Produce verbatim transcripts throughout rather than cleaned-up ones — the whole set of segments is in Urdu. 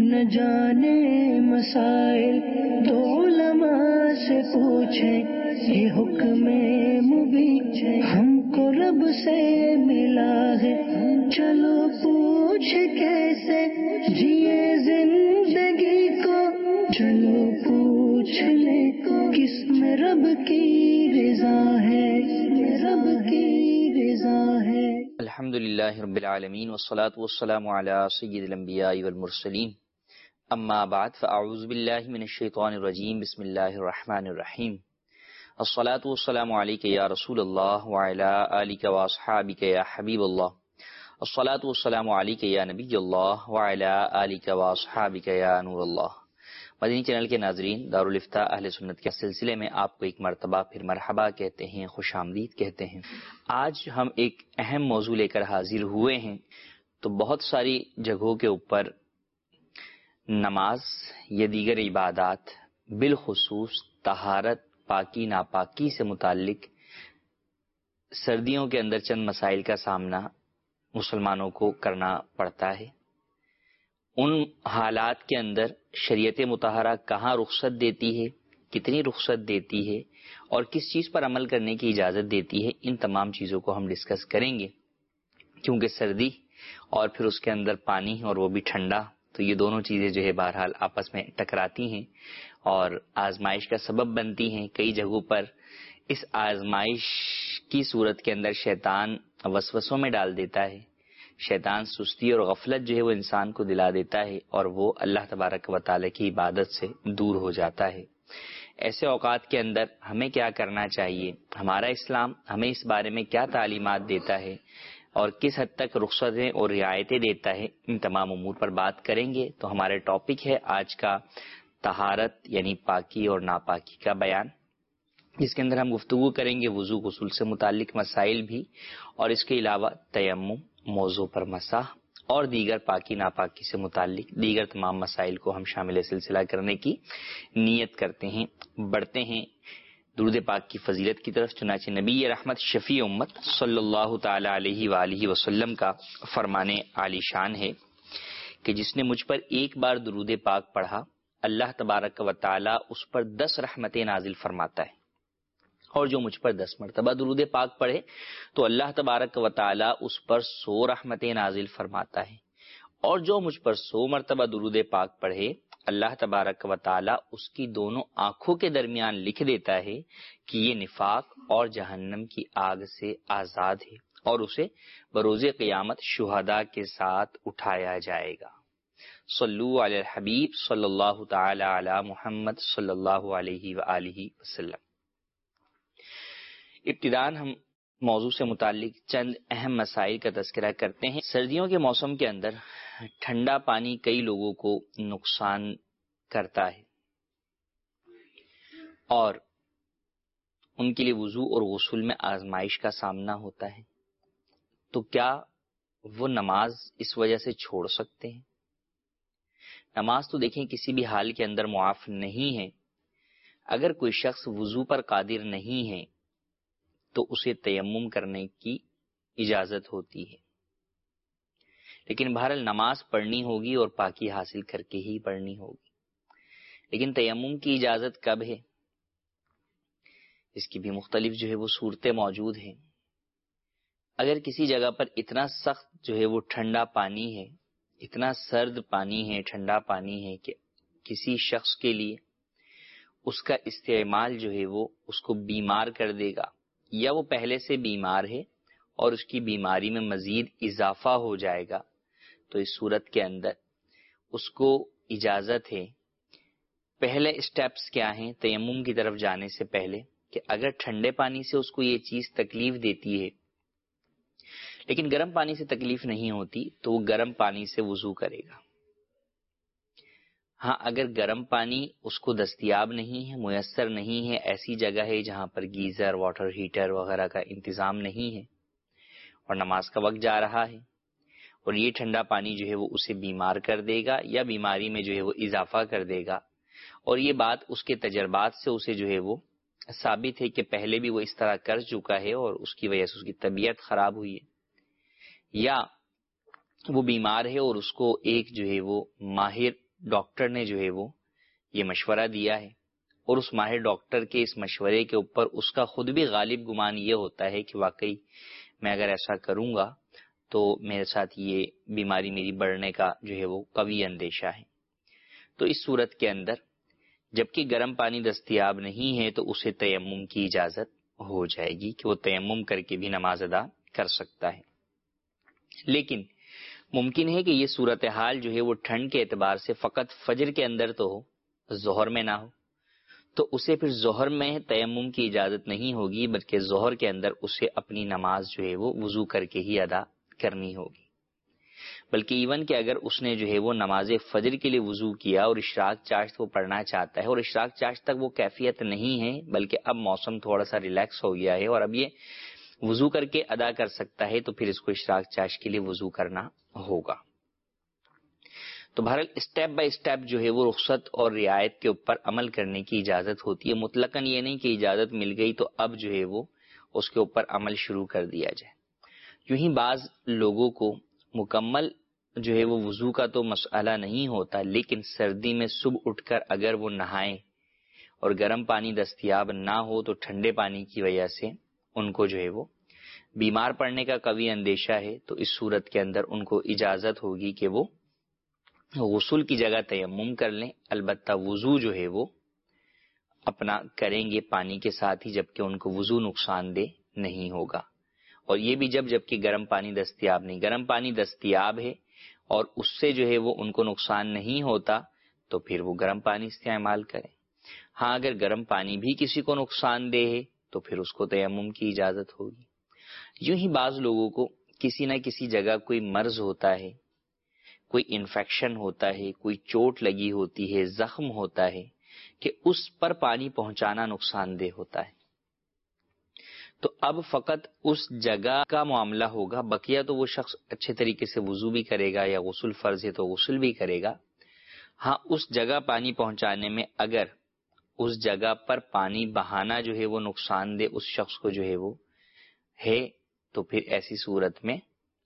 نہ جانے مسائل تو علماء سے پوچھیں، یہ حکم مبین ہم کو رب سے ملا ہے، چلو پوچھ کیسے جیے زندگی کو، چلو پوچھ لے کس میں رب کی رضا ہے، رب کی رضا ہے۔ الحمدللہ رب العالمین والصلاة والسلام علی سید الانبیاء والمرسلین، اما بعد فاعوذ باللہ من الشیطان الرجیم، بسم اللہ الرحمن الرحیم۔ الصلاة والسلام علیک یا رسول اللہ وعلی آلک واصحابک یا حبیب اللہ، الصلاة والسلام علیک یا نبی اللہ وعلی آلک واصحابک یا نور اللہ۔ مدنی چینل کے ناظرین، دارالفتاء اہل سنت کے سلسلے میں آپ کو ایک مرتبہ پھر مرحبا کہتے ہیں، خوش آمدید کہتے ہیں۔ آج ہم ایک اہم موضوع لے کر حاضر ہوئے ہیں۔ تو بہت ساری جگہوں کے اوپر نماز یا دیگر عبادات، بالخصوص طہارت، پاکی ناپاکی سے متعلق سردیوں کے اندر چند مسائل کا سامنا مسلمانوں کو کرنا پڑتا ہے۔ ان حالات کے اندر شریعت مطہرہ کہاں رخصت دیتی ہے، کتنی رخصت دیتی ہے اور کس چیز پر عمل کرنے کی اجازت دیتی ہے، ان تمام چیزوں کو ہم ڈسکس کریں گے، کیونکہ سردی اور پھر اس کے اندر پانی اور وہ بھی ٹھنڈا، تو یہ دونوں چیزیں جو ہے بہرحال آپس میں ٹکراتی ہیں اور آزمائش کا سبب بنتی ہیں۔ کئی جگہوں پر اس آزمائش کی صورت کے اندر شیطان وسوسوں میں ڈال دیتا ہے، شیطان سستی اور غفلت جو ہے وہ انسان کو دلا دیتا ہے اور وہ اللہ تبارک و تعالیٰ کی عبادت سے دور ہو جاتا ہے۔ ایسے اوقات کے اندر ہمیں کیا کرنا چاہیے، ہمارا اسلام ہمیں اس بارے میں کیا تعلیمات دیتا ہے اور کس حد تک رخصتیں اور رعایتیں دیتا ہے، ان تمام امور پر بات کریں گے۔ تو ہمارے ٹاپک ہے آج کا طہارت یعنی پاکی اور ناپاکی کا بیان، جس کے اندر ہم گفتگو کریں گے وضو غسل سے متعلق مسائل بھی، اور اس کے علاوہ تیمم، موضوع پر مسح اور دیگر پاکی ناپاکی سے متعلق دیگر تمام مسائل کو ہم شامل سلسلہ کرنے کی نیت کرتے ہیں۔ بڑھتے ہیں درود پاک کی فضیلت کی طرف۔ چنانچہ نبی رحمت شفیع امت صلی اللہ تعالی علیہ وآلہ وسلم کا فرمان عالی شان ہے کہ جس نے مجھ پر ایک بار درود پاک پڑھا، اللہ تبارک و تعالی اس پر دس رحمتیں نازل فرماتا ہے، اور جو مجھ پر دس مرتبہ درود پاک پڑھے تو اللہ تبارک و تعالی اس پر سو رحمتیں نازل فرماتا ہے، اور جو مجھ پر سو مرتبہ درود پاک پڑھے اللہ تبارک و تعالی اس کی دونوں آنکھوں کے درمیان لکھ دیتا ہے کہ یہ نفاق اور جہنم کی آگ سے آزاد ہے، اور اسے بروز قیامت شہداء کے ساتھ اٹھایا جائے گا۔ صلو علی الحبیب صلی اللہ تعالی علی محمد صلی اللہ علیہ وآلہ وسلم۔ ابتداً ہم موضوع سے متعلق چند اہم مسائل کا تذکرہ کرتے ہیں۔ سردیوں کے موسم کے اندر ٹھنڈا پانی کئی لوگوں کو نقصان کرتا ہے اور ان کے لیے وضو اور غسل میں آزمائش کا سامنا ہوتا ہے، تو کیا وہ نماز اس وجہ سے چھوڑ سکتے ہیں؟ نماز تو دیکھیں کسی بھی حال کے اندر معاف نہیں ہے۔ اگر کوئی شخص وضو پر قادر نہیں ہے تو اسے تیمم کرنے کی اجازت ہوتی ہے، لیکن بہرحال نماز پڑھنی ہوگی اور پاکی حاصل کر کے ہی پڑھنی ہوگی۔ لیکن تیمم کی اجازت کب ہے، اس کی بھی مختلف جو ہے وہ صورتیں موجود ہیں۔ اگر کسی جگہ پر اتنا سخت جو ہے وہ ٹھنڈا پانی ہے، اتنا سرد پانی ہے، ٹھنڈا پانی ہے کہ کسی شخص کے لیے اس کا استعمال جو ہے وہ اس کو بیمار کر دے گا، یا وہ پہلے سے بیمار ہے اور اس کی بیماری میں مزید اضافہ ہو جائے گا، تو اس صورت کے اندر اس کو اجازت ہے۔ پہلے اسٹیپس کیا ہیں تیمم کی طرف جانے سے پہلے، کہ اگر ٹھنڈے پانی سے اس کو یہ چیز تکلیف دیتی ہے لیکن گرم پانی سے تکلیف نہیں ہوتی، تو وہ گرم پانی سے وضو کرے گا۔ ہاں اگر گرم پانی اس کو دستیاب نہیں ہے، میسر نہیں ہے، ایسی جگہ ہے جہاں پر گیزر، واٹر ہیٹر وغیرہ کا انتظام نہیں ہے اور نماز کا وقت جا رہا ہے، اور یہ ٹھنڈا پانی جو ہے وہ اسے بیمار کر دے گا یا بیماری میں جو ہے وہ اضافہ کر دے گا، اور یہ بات اس کے تجربات سے اسے جو ہے وہ ثابت ہے کہ پہلے بھی وہ اس طرح کر چکا ہے اور اس کی وجہ سے اس کی طبیعت خراب ہوئی ہے، یا وہ بیمار ہے اور اس کو ایک جو ہے وہ ماہر ڈاکٹر نے جو ہے وہ یہ مشورہ دیا ہے، اور اس ماہر ڈاکٹر کے اس مشورے کے اوپر اس کا خود بھی غالب گمان یہ ہوتا ہے کہ واقعی میں اگر ایسا کروں گا تو میرے ساتھ یہ بیماری میری بڑھنے کا جو ہے وہ قوی اندیشہ ہے، تو اس صورت کے اندر جبکہ گرم پانی دستیاب نہیں ہے تو اسے تیمم کی اجازت ہو جائے گی کہ وہ تیمم کر کے بھی نماز ادا کر سکتا ہے۔ لیکن ممکن ہے کہ یہ صورتحال جو ہے وہ ٹھنڈ کے اعتبار سے فقط فجر کے اندر تو ہو، ظہر میں نہ ہو، تو اسے پھر ظہر میں تیمم کی اجازت نہیں ہوگی، بلکہ ظہر کے اندر اسے اپنی نماز جو ہے وہ وضو کر کے ہی ادا کرنی ہوگی۔ بلکہ ایون کہ اگر اس نے جو ہے وہ نماز فجر کے لیے وضو کیا اور اشراق چاشت وہ پڑھنا چاہتا ہے اور اشراق چاشت تک وہ کیفیت نہیں ہے، بلکہ اب موسم تھوڑا سا ریلیکس ہو گیا ہے اور اب یہ وضو کر کے ادا کر سکتا ہے، تو پھر اس کو اشراق چاشت کے لیے وضو کرنا ہوگا۔ تو بہرحال اسٹیپ بائی اسٹیپ جو ہے وہ رخصت اور رعایت کے اوپر عمل کرنے کی اجازت ہوتی ہے، مطلقاً یہ نہیں کہ اجازت مل گئی تو اب جو ہے وہ اس کے اوپر عمل شروع کر دیا جائے۔ یوں ہی بعض لوگوں کو مکمل جو ہے وہ وضو کا تو مسئلہ نہیں ہوتا، لیکن سردی میں صبح اٹھ کر اگر وہ نہائیں اور گرم پانی دستیاب نہ ہو تو ٹھنڈے پانی کی وجہ سے ان کو جو ہے وہ بیمار پڑنے کا قوی اندیشہ ہے، تو اس صورت کے اندر ان کو اجازت ہوگی کہ وہ غسل کی جگہ تیمم کر لیں، البتہ وضو جو ہے وہ اپنا کریں گے پانی کے ساتھ ہی، جبکہ ان کو وضو نقصان دہ نہیں ہوگا، اور یہ بھی جب جبکہ گرم پانی دستیاب نہیں۔ گرم پانی دستیاب ہے اور اس سے جو ہے وہ ان کو نقصان نہیں ہوتا تو پھر وہ گرم پانی استعمال کریں۔ ہاں اگر گرم پانی بھی کسی کو نقصان دہ ہے تو پھر اس کو تیمم کی اجازت ہوگی۔ یوں ہی بعض لوگوں کو کسی نہ کسی جگہ کوئی مرض ہوتا ہے، کوئی انفیکشن ہوتا ہے، کوئی چوٹ لگی ہوتی ہے، زخم ہوتا ہے کہ اس پر پانی پہنچانا نقصان دہ ہوتا ہے، تو اب فقط اس جگہ کا معاملہ ہوگا، بقیہ تو وہ شخص اچھے طریقے سے وضو بھی کرے گا، یا غسل فرض ہے تو غسل بھی کرے گا۔ ہاں اس جگہ پانی پہنچانے میں اگر اس جگہ پر پانی بہانا جو ہے وہ نقصان دہ اس شخص کو جو ہے وہ ہے، تو پھر ایسی صورت میں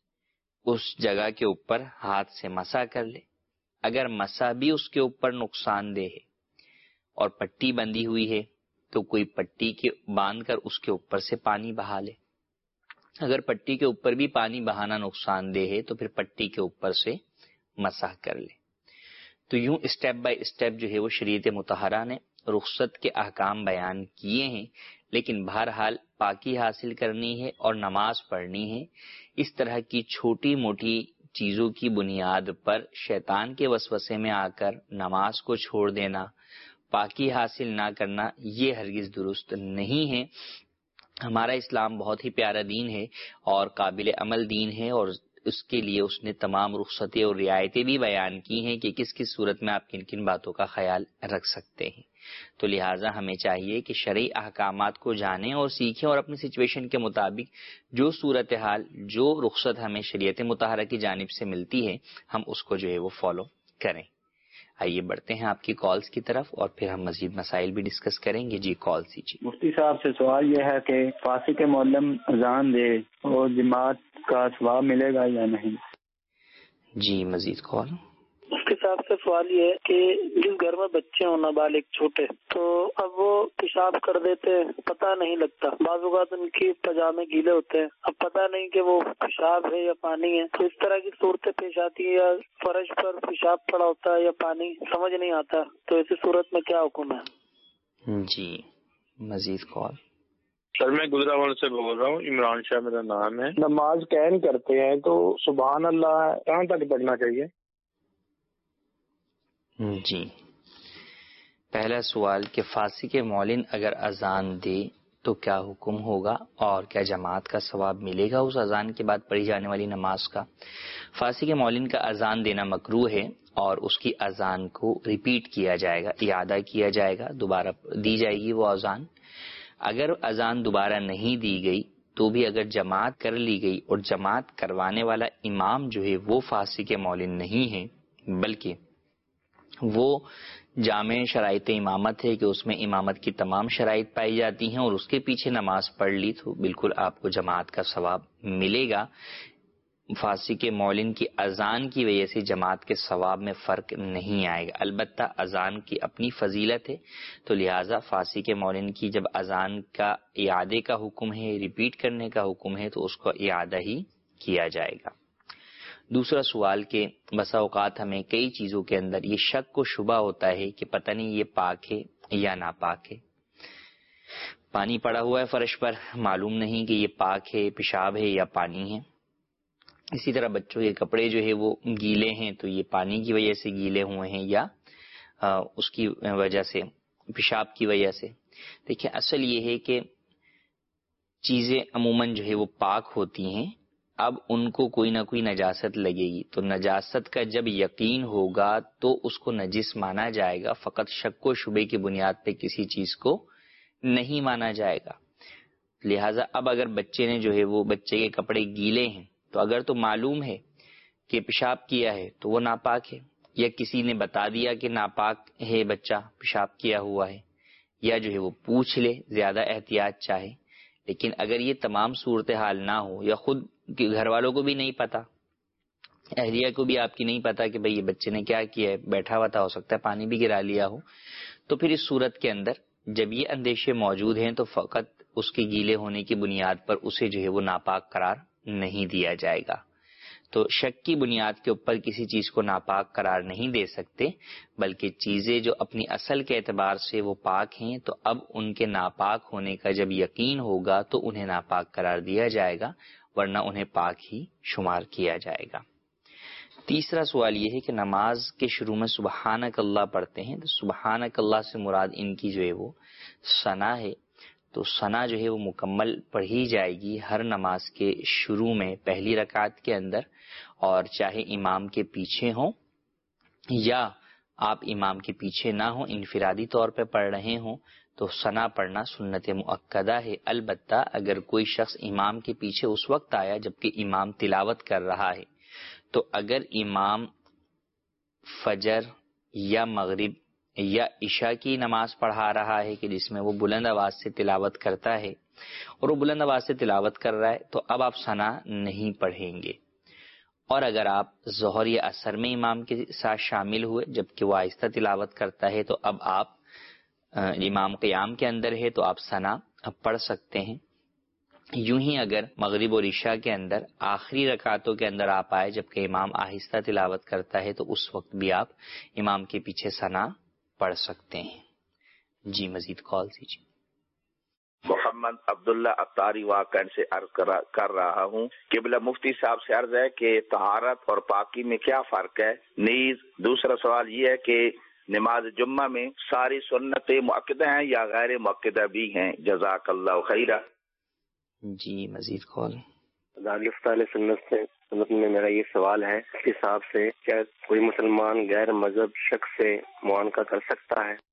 اس جگہ کے اوپر ہاتھ سے مسح کر لے۔ اگر مسح بھی اس کے اوپر نقصان دہ ہے اور پٹی بندھی ہوئی ہے تو کوئی پٹی کے باندھ کر اس کے اوپر سے پانی بہا لے۔ اگر پٹی کے اوپر بھی پانی بہانا نقصان دہ ہے تو پھر پٹی کے اوپر سے مسح کر لے۔ تو یوں اسٹیپ بائی اسٹیپ جو ہے وہ شریعت مطہرہ نے رخصت کے احکام بیان کیے ہیں، لیکن بہرحال پاکی حاصل کرنی ہے اور نماز پڑھنی ہے۔ اس طرح کی چھوٹی موٹی چیزوں کی بنیاد پر شیطان کے وسوسے میں آ کر نماز کو چھوڑ دینا، پاکی حاصل نہ کرنا، یہ ہرگز درست نہیں ہے۔ ہمارا اسلام بہت ہی پیارا دین ہے اور قابل عمل دین ہے، اور اس کے لیے اس نے تمام رخصتیں اور رعایتیں بھی بیان کی ہیں کہ کس کس صورت میں آپ کن کن باتوں کا خیال رکھ سکتے ہیں۔ تو لہٰذا ہمیں چاہیے کہ شرعی احکامات کو جانیں اور سیکھیں، اور اپنی سچویشن کے مطابق جو صورتحال، جو رخصت ہمیں شریعت مطہرہ کی جانب سے ملتی ہے، ہم اس کو جو ہے وہ فالو کریں۔ آئیے بڑھتے ہیں آپ کی کالز کی طرف اور پھر ہم مزید مسائل بھی ڈسکس کریں گے۔ جی کال دیجیے۔ مفتی صاحب سے سوال یہ ہے کہ فاسق معلم اذان دے اور جماعت کا ثواب ملے گا یا نہیں؟ جی مزید کال۔ مفتی صاحب سے سوال یہ ہے کہ جس گھر میں بچے ہوں نابالغ چھوٹے، تو اب وہ پیشاب کر دیتے ہیں، پتہ نہیں لگتا، بعض اوقات ان کی پاجامے گیلے ہوتے ہیں، اب پتہ نہیں کہ وہ پیشاب ہے یا پانی ہے، تو اس طرح کی صورتیں پیش آتی ہے، یا فرش پر پیشاب پڑا ہوتا ہے یا پانی سمجھ نہیں آتا، تو ایسی صورت میں کیا حکم ہے؟ جی مزید کال۔ سر میں گجرانوال سے بول رہا ہوں، عمران شاہ میرا نام ہے۔ نماز قائم کرتے ہیں تو سبحان اللہ کہاں تک پڑھنا چاہیے؟ جی پہلا سوال کہ فاسق مولن اگر اذان دے تو کیا حکم ہوگا اور کیا جماعت کا ثواب ملے گا اس اذان کے بعد پڑھی جانے والی نماز کا؟ فاسق مولن کا اذان دینا مکروہ ہے اور اس کی اذان کو ریپیٹ کیا جائے گا، اعادہ کیا جائے گا، دوبارہ دی جائے گی وہ اذان۔ اگر اذان دوبارہ نہیں دی گئی تو بھی اگر جماعت کر لی گئی اور جماعت کروانے والا امام جو ہے وہ فاسق مولن نہیں ہے، بلکہ وہ جامع شرائط امامت ہے کہ اس میں امامت کی تمام شرائط پائی جاتی ہیں اور اس کے پیچھے نماز پڑھ لی، تو بالکل آپ کو جماعت کا ثواب ملے گا۔ فاسق معلن کی اذان کی وجہ سے جماعت کے ثواب میں فرق نہیں آئے گا. البتہ اذان کی اپنی فضیلت ہے، تو لہٰذا فاسق معلن کی جب اذان کا اعادے کا حکم ہے، ریپیٹ کرنے کا حکم ہے، تو اس کو اعادہ ہی کیا جائے گا. دوسرا سوال کہ بسا اوقات ہمیں کئی چیزوں کے اندر یہ شک و شبہ ہوتا ہے کہ پتہ نہیں یہ پاک ہے یا ناپاک ہے. پانی پڑا ہوا ہے فرش پر، معلوم نہیں کہ یہ پاک ہے، پیشاب ہے یا پانی ہے. اسی طرح بچوں کے کپڑے جو ہے وہ گیلے ہیں، تو یہ پانی کی وجہ سے گیلے ہوئے ہیں یا اس کی وجہ سے، پیشاب کی وجہ سے. دیکھیں اصل یہ ہے کہ چیزیں عموماً جو ہے وہ پاک ہوتی ہیں، اب ان کو کوئی نہ کوئی نجاست لگے گی، تو نجاست کا جب یقین ہوگا تو اس کو نجس مانا جائے گا. فقط شک و شبے کی بنیاد پہ کسی چیز کو نہیں مانا جائے گا. لہٰذا اب اگر بچے نے جو ہے وہ بچے کے کپڑے گیلے ہیں، تو اگر تو معلوم ہے کہ پیشاب کیا ہے تو وہ ناپاک ہے، یا کسی نے بتا دیا کہ ناپاک ہے بچہ پیشاب کیا ہوا ہے، یا جو ہے وہ پوچھ لے، زیادہ احتیاط چاہے. لیکن اگر یہ تمام صورتحال نہ ہو، یا خود گھر والوں کو بھی نہیں پتا، اہلیہ کو بھی آپ کی نہیں پتا کہ بھئی یہ بچے نے کیا کیا ہے، بیٹھا ہوا تھا، ہو سکتا ہے پانی بھی گرا لیا ہو، تو پھر اس صورت کے اندر جب یہ اندیشے موجود ہیں تو فقط اس کے گیلے ہونے کی بنیاد پر اسے جو ہے وہ ناپاک قرار نہیں دیا جائے گا. تو شک کی بنیاد کے اوپر کسی چیز کو ناپاک قرار نہیں دے سکتے، بلکہ چیزیں جو اپنی اصل کے اعتبار سے وہ پاک ہیں، تو اب ان کے ناپاک ہونے کا جب یقین ہوگا تو انہیں ناپاک قرار دیا جائے گا، ورنہ انہیں پاک ہی شمار کیا جائے گا. تیسرا سوال یہ ہے کہ نماز کے شروع میں سبحانک اللہ پڑھتے ہیں، تو سبحانک اللہ سے مراد ان کی جو ہے وہ ثنا ہے. تو ثنا جو ہے وہ مکمل پڑھی جائے گی ہر نماز کے شروع میں پہلی رکعت کے اندر، اور چاہے امام کے پیچھے ہوں یا آپ امام کے پیچھے نہ ہوں، انفرادی طور پہ پڑھ رہے ہوں، تو ثنا پڑھنا سنت مؤکدہ ہے. البتہ اگر کوئی شخص امام کے پیچھے اس وقت آیا جبکہ امام تلاوت کر رہا ہے، تو اگر امام فجر یا مغرب یا عشاء کی نماز پڑھا رہا ہے کہ جس میں وہ بلند آواز سے تلاوت کرتا ہے، اور وہ بلند آواز سے تلاوت کر رہا ہے، تو اب آپ ثنا نہیں پڑھیں گے. اور اگر آپ ظہر یا عصر میں امام کے ساتھ شامل ہوئے جبکہ وہ آہستہ تلاوت کرتا ہے، تو اب آپ امام قیام کے اندر ہے تو آپ ثنا پڑھ سکتے ہیں. یوں ہی اگر مغرب اور عشاء کے اندر آخری رکعتوں کے اندر آپ آئے جبکہ امام آہستہ تلاوت کرتا ہے، تو اس وقت بھی آپ امام کے پیچھے ثنا پڑھ سکتے ہیں. جی مزید کال دیجیے. محمد عبداللہ اطاری واقع سے عرض کر رہا ہوں، قبلہ مفتی صاحب سے عرض ہے کہ طہارت اور پاکی میں کیا فرق ہے؟ نیز دوسرا سوال یہ ہے کہ نماز جمعہ میں ساری سنتیں مؤکدہ ہیں یا غیر مؤکدہ بھی ہیں؟ جزاک اللہ خیرہ. جی مزید کال. دارالفتہ سنت سے سنت میں میرا یہ سوال ہے کہ صاحب سے، کیا کوئی مسلمان غیر مذہب شخص سے معانقہ کر سکتا ہے؟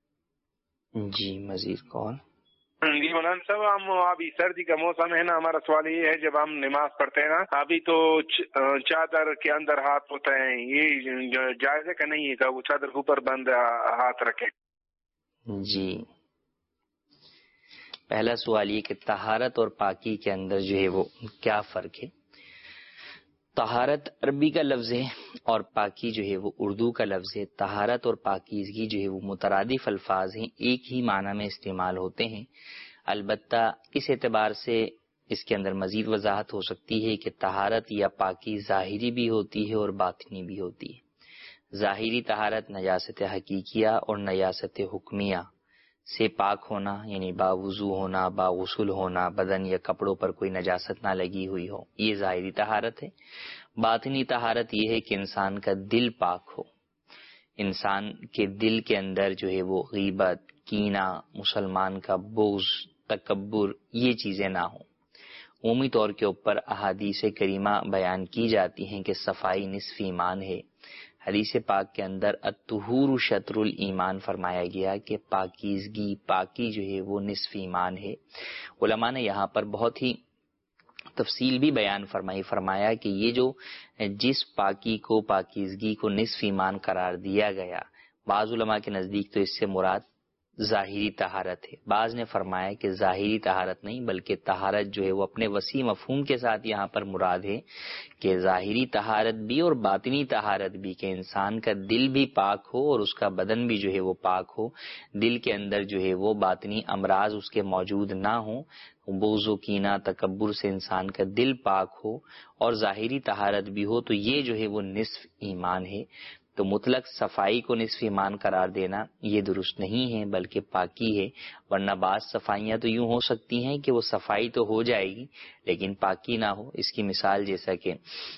جی مزید کال. جی مولانا صاحب، ہم ابھی سردی کا موسم ہے نا، ہمارا سوال یہ ہے جب ہم نماز پڑھتے ہیں نا، ابھی تو چادر کے اندر ہاتھ ہوتا ہے، یہ جائز ہے کہ نہیں ہے کہ وہ چادر کے اوپر بند ہاتھ رکھے؟ جی پہلا سوال یہ کہ طہارت اور پاکی کے اندر جو ہے وہ کیا فرق ہے. طہارت عربی کا لفظ ہے اور پاکی جو ہے وہ اردو کا لفظ ہے. طہارت اور پاکیزگی جو ہے وہ مترادف الفاظ ہیں، ایک ہی معنی میں استعمال ہوتے ہیں. البتہ اس اعتبار سے اس کے اندر مزید وضاحت ہو سکتی ہے کہ طہارت یا پاکی ظاہری بھی ہوتی ہے اور باطنی بھی ہوتی ہے. ظاہری طہارت نجاست حقیقیہ اور نجاست حکمیہ سے پاک ہونا، یعنی باوضو ہونا، باغسل ہونا، بدن یا کپڑوں پر کوئی نجاست نہ لگی ہوئی ہو، یہ ظاہری طہارت ہے. باطنی طہارت یہ ہے کہ انسان کا دل پاک ہو، انسان کے دل کے اندر جو ہے وہ غیبت، کینہ، مسلمان کا بغض، تکبر، یہ چیزیں نہ ہوں. عمومی طور کے اوپر احادیث کریمہ بیان کی جاتی ہیں کہ صفائی نصف ایمان ہے. حدیث پاک کے اندر الطہور شطر الایمان فرمایا گیا کہ پاکیزگی، پاکی جو ہے وہ نصف ایمان ہے. علماء نے یہاں پر بہت ہی تفصیل بھی بیان فرمائی، فرمایا کہ یہ جو جس پاکی کو، پاکیزگی کو نصف ایمان قرار دیا گیا، بعض علماء کے نزدیک تو اس سے مراد ظاہری طہارت ہے. بعض نے فرمایا کہ ظاہری طہارت نہیں بلکہ طہارت جو ہے وہ اپنے وسیع مفہوم کے ساتھ یہاں پر مراد ہے کہ ظاہری طہارت بھی اور باطنی طہارت بھی، کہ انسان کا دل بھی پاک ہو اور اس کا بدن بھی جو ہے وہ پاک ہو، دل کے اندر جو ہے وہ باطنی امراض اس کے موجود نہ ہوں، بغض و کینہ تکبر سے انسان کا دل پاک ہو اور ظاہری طہارت بھی ہو، تو یہ جو ہے وہ نصف ایمان ہے. تو مطلق صفائی کو نصف ایمان قرار دینا یہ درست نہیں ہے بلکہ پاکی ہے، ورنہ بعض صفائیاں تو یوں ہو سکتی ہیں کہ وہ صفائی تو ہو جائے گی لیکن پاکی نہ ہو. اس کی مثال جیسا کہ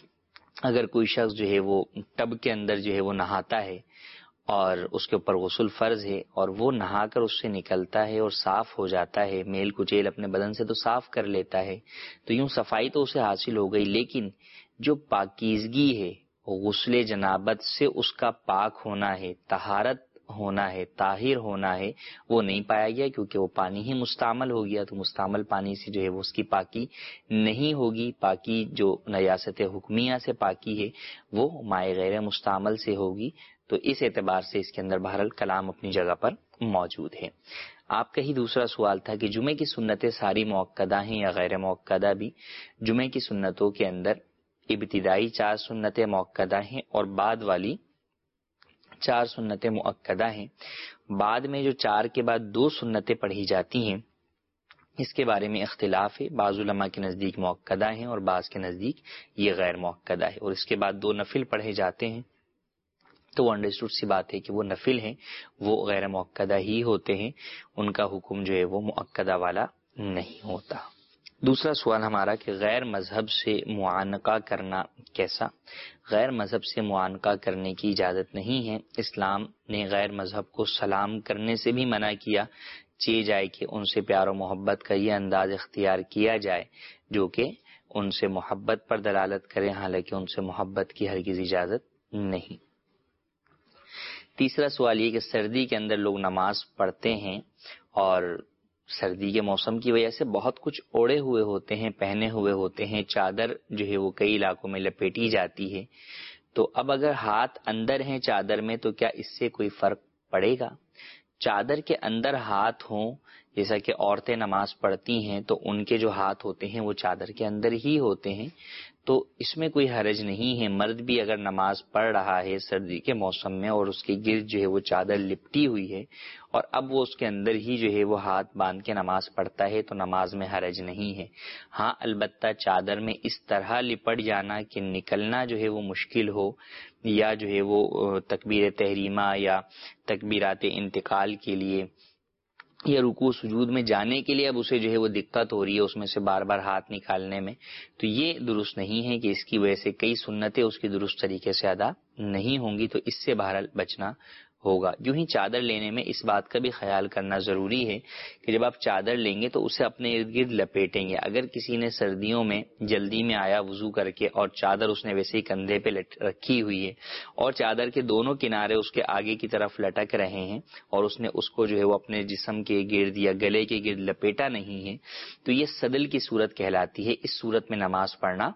اگر کوئی شخص جو ہے وہ ٹب کے اندر جو ہے وہ نہاتا ہے اور اس کے اوپر غسل فرض ہے اور وہ نہا کر اس سے نکلتا ہے اور صاف ہو جاتا ہے، میل کچیل اپنے بدن سے تو صاف کر لیتا ہے، تو یوں صفائی تو اسے حاصل ہو گئی، لیکن جو پاکیزگی ہے غسل جنابت سے اس کا پاک ہونا ہے، طہارت ہونا ہے، طاہر ہونا ہے، وہ نہیں پایا گیا کیونکہ وہ پانی ہی مستعمل ہو گیا. تو مستعمل پانی سے جو ہے وہ اس کی پاکی نہیں ہوگی. پاکی جو نجاست حکمیہ سے پاکی ہے وہ مائع غیر مستعمل سے ہوگی. تو اس اعتبار سے اس کے اندر بہرحال کلام اپنی جگہ پر موجود ہے. آپ کا ہی دوسرا سوال تھا کہ جمعے کی سنتیں ساری موقدہ ہیں یا غیر موقدہ بھی. جمعے کی سنتوں کے اندر ابتدائی چار سنتیں موقدہ ہیں اور بعد والی چار سنتیں مؤکدہ ہیں. بعد میں جو چار کے بعد دو سنتیں پڑھی جاتی ہیں اس کے بارے میں اختلاف ہے. بعض علماء کے نزدیک مؤکدہ ہیں اور بعض کے نزدیک یہ غیر مؤکدہ ہے. اور اس کے بعد دو نفل پڑھے جاتے ہیں تو وہ انڈرسٹوڈ سی بات ہے کہ وہ نفل ہیں، وہ غیر مؤکدہ ہی ہوتے ہیں، ان کا حکم جو ہے وہ مؤکدہ والا نہیں ہوتا. دوسرا سوال ہمارا کہ غیر مذہب سے معانقہ کرنا کیسا؟ غیر مذہب سے معانقہ کرنے کی اجازت نہیں ہے. اسلام نے غیر مذہب کو سلام کرنے سے بھی منع کیا، چاہے جائے کہ ان سے پیار و محبت کا یہ انداز اختیار کیا جائے جو کہ ان سے محبت پر دلالت کرے، حالانکہ ان سے محبت کی ہرگز اجازت نہیں. تیسرا سوال یہ کہ سردی کے اندر لوگ نماز پڑھتے ہیں اور سردی کے موسم کی وجہ سے بہت کچھ اوڑے ہوئے ہوتے ہیں، پہنے ہوئے ہوتے ہیں، چادر جو ہے وہ کئی علاقوں میں لپیٹی جاتی ہے. تو اب اگر ہاتھ اندر ہیں چادر میں تو کیا اس سے کوئی فرق پڑے گا؟ چادر کے اندر ہاتھ ہوں، جیسا کہ عورتیں نماز پڑھتی ہیں تو ان کے جو ہاتھ ہوتے ہیں وہ چادر کے اندر ہی ہوتے ہیں، تو اس میں کوئی حرج نہیں ہے. مرد بھی اگر نماز پڑھ رہا ہے سردی کے موسم میں اور اس کے گرد جو ہے وہ چادر لپٹی ہوئی ہے اور اب وہ اس کے اندر ہی جو ہے وہ ہاتھ باندھ کے نماز پڑھتا ہے تو نماز میں حرج نہیں ہے. ہاں البتہ چادر میں اس طرح لپٹ جانا کہ نکلنا جو ہے وہ مشکل ہو، یا جو ہے وہ تکبیر تحریمہ یا تکبیرات انتقال کے لیے یا رکوع سجود میں جانے کے لیے اب اسے جو ہے وہ دقت ہو رہی ہے اس میں سے بار بار ہاتھ نکالنے میں، تو یہ درست نہیں ہے کہ اس کی وجہ سے کئی سنتیں اس کی درست طریقے سے ادا نہیں ہوں گی، تو اس سے بہرحال بچنا ہوگا. یوں ہی چادر لینے میں اس بات کا بھی خیال کرنا ضروری ہے کہ جب آپ چادر لیں گے تو اسے اپنے ارد گرد لپیٹیں گے. اگر کسی نے سردیوں میں جلدی میں آیا وضو کر کے اور چادر اس نے ویسے ہی کندھے پہ رکھی ہوئی ہے اور چادر کے دونوں کنارے اس کے آگے کی طرف لٹک رہے ہیں اور اس نے اس کو جو ہے وہ اپنے جسم کے گرد یا گلے کے گرد لپیٹا نہیں ہے تو یہ صدل کی صورت کہلاتی ہے. اس صورت میں نماز پڑھنا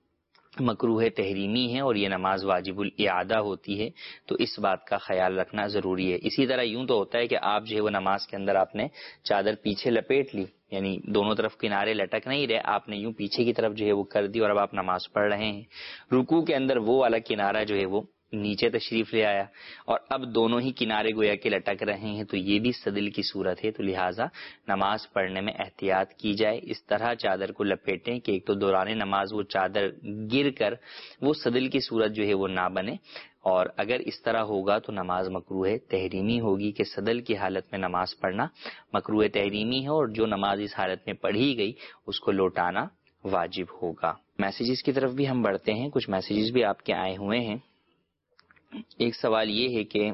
مکروہ تحریمی ہے اور یہ نماز واجب الاعادہ ہوتی ہے، تو اس بات کا خیال رکھنا ضروری ہے. اسی طرح یوں تو ہوتا ہے کہ آپ جو ہے وہ نماز کے اندر آپ نے چادر پیچھے لپیٹ لی، یعنی دونوں طرف کنارے لٹک نہیں رہے، آپ نے یوں پیچھے کی طرف جو ہے وہ کر دی اور اب آپ نماز پڑھ رہے ہیں. رکوع کے اندر وہ والا کنارہ جو ہے وہ نیچے تشریف لے آیا اور اب دونوں ہی کنارے گویا کے لٹک رہے ہیں، تو یہ بھی صدل کی صورت ہے. تو لہٰذا نماز پڑھنے میں احتیاط کی جائے، اس طرح چادر کو لپیٹیں کہ ایک تو دوران نماز وہ چادر گر کر وہ صدل کی صورت جو ہے وہ نہ بنے، اور اگر اس طرح ہوگا تو نماز مکروہ تحریمی ہوگی کہ صدل کی حالت میں نماز پڑھنا مکروہ تحریمی ہے اور جو نماز اس حالت میں پڑھی گئی اس کو لوٹانا واجب ہوگا. میسیجز کی طرف بھی ہم بڑھتے ہیں. کچھ میسیجز بھی آپ کے آئے ہوئے ہیں. ایک سوال یہ ہے کہ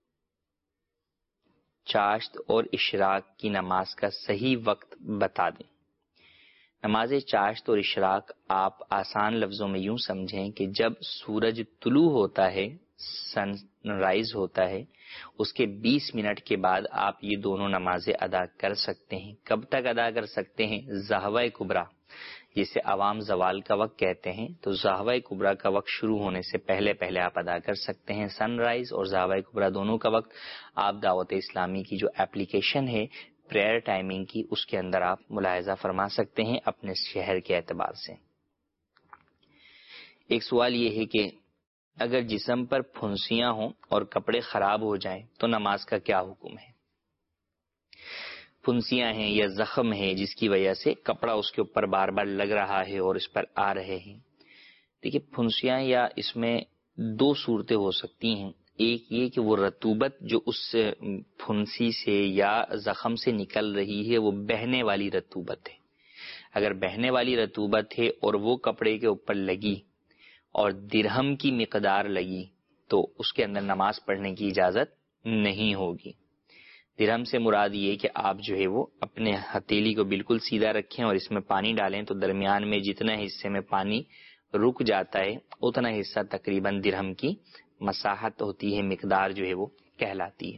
چاشت اور اشراق کی نماز کا صحیح وقت بتا دیں. نماز چاشت اور اشراق آپ آسان لفظوں میں یوں سمجھیں کہ جب سورج طلوع ہوتا ہے، سن رائز ہوتا ہے، اس کے بیس منٹ کے بعد آپ یہ دونوں نمازیں ادا کر سکتے ہیں. کب تک ادا کر سکتے ہیں؟ زہوہ کبریٰ جسے عوام زوال کا وقت کہتے ہیں، تو ظہوہ کبریٰ کا وقت شروع ہونے سے پہلے پہلے آپ ادا کر سکتے ہیں۔ سن رائز اور ظہوہ کبریٰ دونوں کا وقت آپ دعوت اسلامی کی جو اپلیکیشن ہے پریئر ٹائمنگ کی، اس کے اندر آپ ملاحظہ فرما سکتے ہیں اپنے شہر کے اعتبار سے۔ ایک سوال یہ ہے کہ اگر جسم پر پھنسیاں ہوں اور کپڑے خراب ہو جائیں تو نماز کا کیا حکم ہے؟ پھنسیاں ہیں یا زخم ہے جس کی وجہ سے کپڑا اس کے اوپر بار بار لگ رہا ہے اور اس پر آ رہے ہیں، دیکھیے پھنسیاں یا اس میں دو صورتیں ہو سکتی ہیں۔ ایک یہ کہ وہ رطوبت جو اس پھنسی سے یا زخم سے نکل رہی ہے وہ بہنے والی رطوبت ہے۔ اگر بہنے والی رطوبت ہے اور وہ کپڑے کے اوپر لگی اور درہم کی مقدار لگی تو اس کے اندر نماز پڑھنے کی اجازت نہیں ہوگی۔ درہم سے مراد یہ کہ آپ جو ہے وہ اپنے ہتھیلی کو بالکل سیدھا رکھیں اور اس میں پانی ڈالیں تو درمیان میں جتنا حصے میں پانی رک جاتا ہے اتنا حصہ تقریباً درہم کی مساحت ہوتی ہے، مقدار جو ہے وہ کہلاتی ہے۔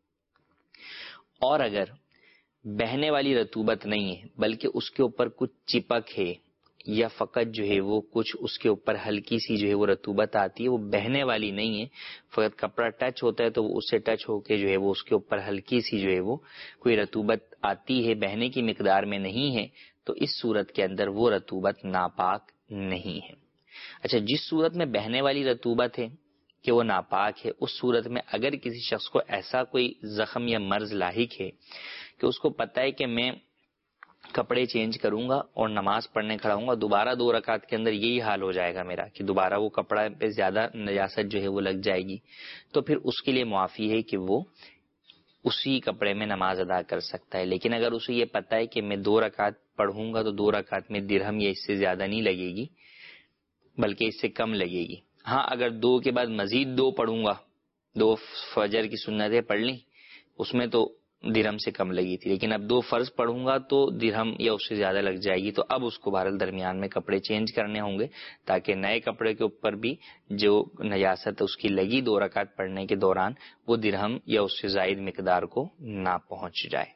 اور اگر بہنے والی رطوبت نہیں ہے بلکہ اس کے اوپر کچھ چپک ہے یا فقط جو ہے وہ کچھ اس کے اوپر ہلکی سی جو ہے وہ رطوبت آتی ہے، وہ بہنے والی نہیں ہے، فقط کپڑا ٹچ ہوتا ہے تو وہ اس سے ٹچ ہو کے جو ہے وہ اس کے اوپر ہلکی سی جو ہے وہ کوئی رطوبت آتی ہے، بہنے کی مقدار میں نہیں ہے، تو اس صورت کے اندر وہ رطوبت ناپاک نہیں ہے۔ اچھا، جس صورت میں بہنے والی رطوبت ہے کہ وہ ناپاک ہے، اس صورت میں اگر کسی شخص کو ایسا کوئی زخم یا مرض لاحق ہے کہ اس کو پتہ ہے کہ میں کپڑے چینج کروں گا اور نماز پڑھنے کھڑا ہوں گا، دوبارہ دو رکعت کے اندر یہی حال ہو جائے گا میرا کہ دوبارہ وہ کپڑا پہ زیادہ نجاست جو ہے وہ لگ جائے گی، تو پھر اس کے لیے معافی ہے کہ وہ اسی کپڑے میں نماز ادا کر سکتا ہے۔ لیکن اگر اسے یہ پتہ ہے کہ میں دو رکعت پڑھوں گا تو دو رکعت میں درہم یا اس سے زیادہ نہیں لگے گی بلکہ اس سے کم لگے گی، ہاں اگر دو کے بعد مزید دو پڑھوں گا، دو فجر کی سنتیں پڑھ لی اس میں تو درہم سے کم لگی تھی، لیکن اب دو فرض پڑھوں گا تو درہم یا اس سے زیادہ لگ جائے گی، تو اب اس کو بہرحال درمیان میں کپڑے چینج کرنے ہوں گے تاکہ نئے کپڑے کے اوپر بھی جو نجاست اس کی لگی دو رکعت پڑھنے کے دوران وہ درہم یا اس سے زائد مقدار کو نہ پہنچ جائے۔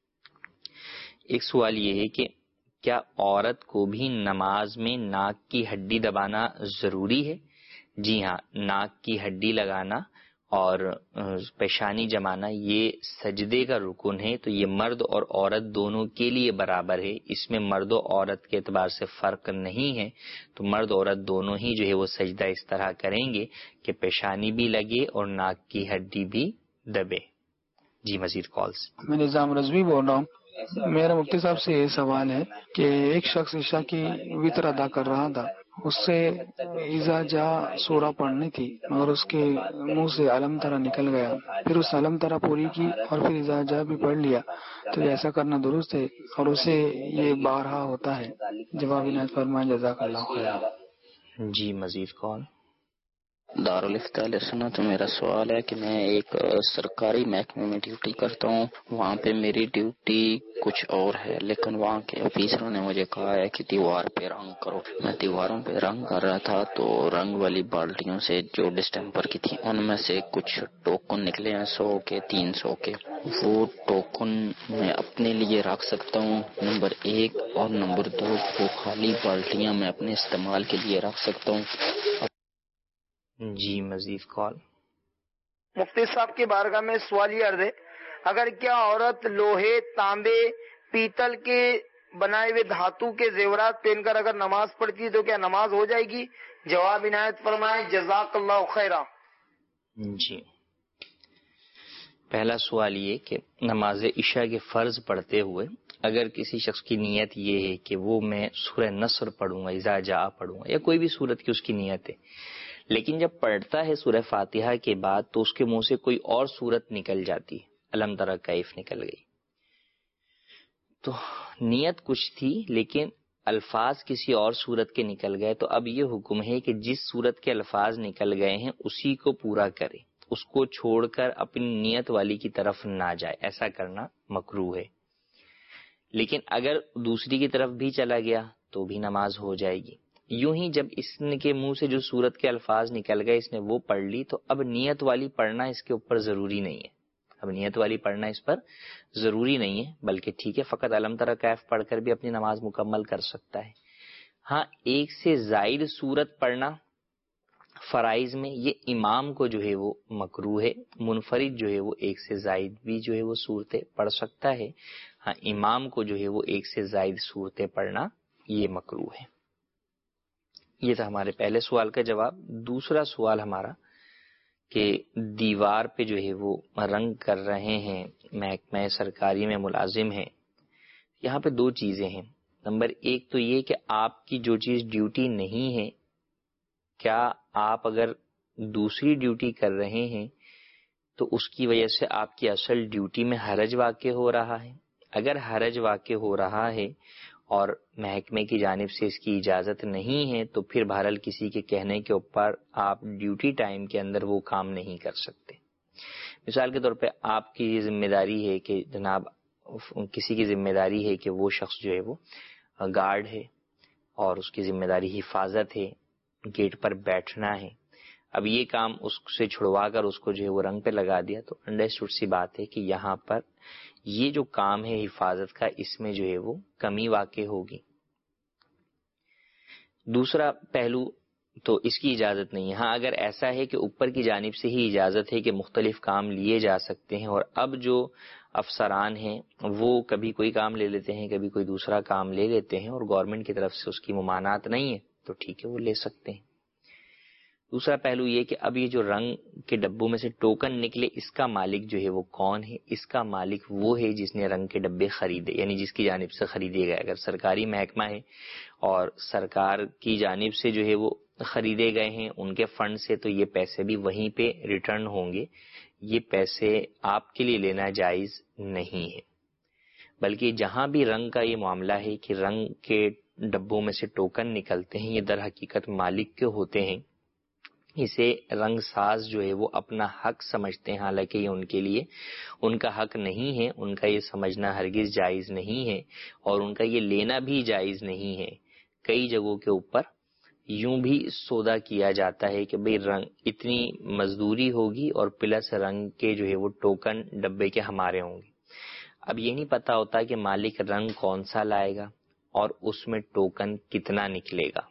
ایک سوال یہ ہے کہ کیا عورت کو بھی نماز میں ناک کی ہڈی دبانا ضروری ہے؟ جی ہاں، ناک کی ہڈی لگانا اور پیشانی جمانا یہ سجدے کا رکن ہے، تو یہ مرد اور عورت دونوں کے لیے برابر ہے، اس میں مرد و عورت کے اعتبار سے فرق نہیں ہے، تو مرد عورت دونوں ہی جو ہے وہ سجدہ اس طرح کریں گے کہ پیشانی بھی لگے اور ناک کی ہڈی بھی دبے۔ جی مزید کالز۔ میں نظام رضوی بول رہا ہوں۔ میرا مفتی صاحب سے یہ سوال ہے کہ ایک شخص عشاء کی وطر ادا کر رہا تھا، اس سے اذا جا سورہ پڑھنی تھی مگر اس کے منہ سے علم ترا نکل گیا، پھر اس علم ترا پوری کی اور پھر اذا جا بھی پڑھ لیا، تو ایسا کرنا درست ہے اور اسے یہ بارہا ہوتا ہے؟ جواب عنایت فرمائیں، جزاک اللہ خیر۔ جی مزید کال۔ دارالفتاء سنت، میرا سوال ہے کہ میں ایک سرکاری محکمے میں ڈیوٹی کرتا ہوں، وہاں پہ میری ڈیوٹی کچھ اور ہے، لیکن وہاں کے آفیسروں نے مجھے کہا ہے کہ دیوار پہ رنگ کرو۔ میں دیواروں پہ رنگ کر رہا تھا تو رنگ والی بالٹیوں سے جو ڈسٹمپر کی تھی ان میں سے کچھ ٹوکن نکلے ہیں سو کے تین سو کے، وہ ٹوکن میں اپنے لیے رکھ سکتا ہوں نمبر ایک، اور نمبر دو وہ خالی بالٹیاں میں اپنے استعمال کے لیے رکھ سکتا ہوں؟ جی مزید کال۔ مفتی صاحب کی بارگاہ میں سوال یہ عرض ہے، اگر کیا عورت لوہے، تانبے، پیتل کے بنائے ہوئے دھاتو کے زیورات پہن کر اگر نماز پڑھتی ہے تو کیا نماز ہو جائے گی؟ جواب عنایت فرمائیں، جزاک اللہ خیرہ۔ جی، پہلا سوال یہ کہ نماز عشاء کے فرض پڑھتے ہوئے اگر کسی شخص کی نیت یہ ہے کہ وہ میں سورہ نصر پڑھوں گا، اذا جاء پڑھوں گا، یا کوئی بھی سورت کی اس کی نیت ہے، لیکن جب پڑھتا ہے سورہ فاتحہ کے بعد تو اس کے منہ سے کوئی اور سورت نکل جاتی ہے، الم تری کیف نکل گئی، تو نیت کچھ تھی لیکن الفاظ کسی اور سورت کے نکل گئے، تو اب یہ حکم ہے کہ جس سورت کے الفاظ نکل گئے ہیں اسی کو پورا کرے، اس کو چھوڑ کر اپنی نیت والی کی طرف نہ جائے، ایسا کرنا مکروہ ہے۔ لیکن اگر دوسری کی طرف بھی چلا گیا تو بھی نماز ہو جائے گی۔ یوں ہی جب اس کے منہ سے جو سورت کے الفاظ نکل گئے اس نے وہ پڑھ لی، تو اب نیت والی پڑھنا اس کے اوپر ضروری نہیں ہے، اب نیت والی پڑھنا اس پر ضروری نہیں ہے، بلکہ ٹھیک ہے فقط الم تری کیف پڑھ کر بھی اپنی نماز مکمل کر سکتا ہے۔ ہاں ایک سے زائد صورت پڑھنا فرائض میں یہ امام کو جو ہے وہ مکروہ ہے، منفرد جو ہے وہ ایک سے زائد بھی جو ہے وہ صورتیں پڑھ سکتا ہے، ہاں امام کو جو ہے وہ ایک سے زائد صورتیں پڑھنا یہ مکروہ ہے۔ یہ تھا ہمارے پہلے سوال کا جواب۔ دوسرا سوال ہمارا کہ دیوار پہ جو ہے وہ رنگ کر رہے ہیں، محکمہ سرکاری میں ملازم ہیں، یہاں پہ دو چیزیں ہیں۔ نمبر ایک تو یہ کہ آپ کی جو چیز ڈیوٹی نہیں ہے، کیا آپ اگر دوسری ڈیوٹی کر رہے ہیں تو اس کی وجہ سے آپ کی اصل ڈیوٹی میں حرج واقع ہو رہا ہے؟ اگر حرج واقع ہو رہا ہے اور محکمے کی جانب سے اس کی اجازت نہیں ہے تو پھر بہرحال کسی کے کہنے کے اوپر آپ ڈیوٹی ٹائم کے اندر وہ کام نہیں کر سکتے۔ مثال کے طور پہ آپ کی ذمہ داری ہے کہ جناب کسی کی ذمہ داری ہے کہ وہ شخص جو ہے وہ گارڈ ہے اور اس کی ذمہ داری حفاظت ہے، گیٹ پر بیٹھنا ہے، اب یہ کام اس سے چھڑوا کر اس کو جو ہے وہ رنگ پہ لگا دیا تو انڈرسٹوڈ سی بات ہے کہ یہاں پر یہ جو کام ہے حفاظت کا اس میں جو ہے وہ کمی واقع ہوگی۔ دوسرا پہلو تو اس کی اجازت نہیں ہے۔ ہاں اگر ایسا ہے کہ اوپر کی جانب سے ہی اجازت ہے کہ مختلف کام لیے جا سکتے ہیں اور اب جو افسران ہیں وہ کبھی کوئی کام لے لیتے ہیں کبھی کوئی دوسرا کام لے لیتے ہیں اور گورنمنٹ کی طرف سے اس کی ممانعت نہیں ہے تو ٹھیک ہے وہ لے سکتے ہیں۔ دوسرا پہلو یہ کہ اب یہ جو رنگ کے ڈبوں میں سے ٹوکن نکلے اس کا مالک جو ہے وہ کون ہے؟ اس کا مالک وہ ہے جس نے رنگ کے ڈبے خریدے، یعنی جس کی جانب سے خریدے گئے۔ اگر سرکاری محکمہ ہے اور سرکار کی جانب سے جو ہے وہ خریدے گئے ہیں ان کے فنڈ سے تو یہ پیسے بھی وہیں پہ ریٹرن ہوں گے، یہ پیسے آپ کے لیے لینا جائز نہیں ہے۔ بلکہ جہاں بھی رنگ کا یہ معاملہ ہے کہ رنگ کے ڈبوں میں سے ٹوکن نکلتے ہیں یہ در حقیقت مالک کے ہوتے ہیں، اسے رنگ ساز جو ہے وہ اپنا حق سمجھتے ہیں، حالانکہ یہ ان کے لیے ان کا حق نہیں ہے، ان کا یہ سمجھنا ہرگز جائز نہیں ہے اور ان کا یہ لینا بھی جائز نہیں ہے۔ کئی جگہوں کے اوپر یوں بھی سودا کیا جاتا ہے کہ بھئی رنگ اتنی مزدوری ہوگی اور پلس رنگ کے جو ہے وہ ٹوکن ڈبے کے ہمارے ہوں گے۔ اب یہ نہیں پتا ہوتا کہ مالک رنگ کون سا لائے گا اور اس میں ٹوکن کتنا نکلے گا،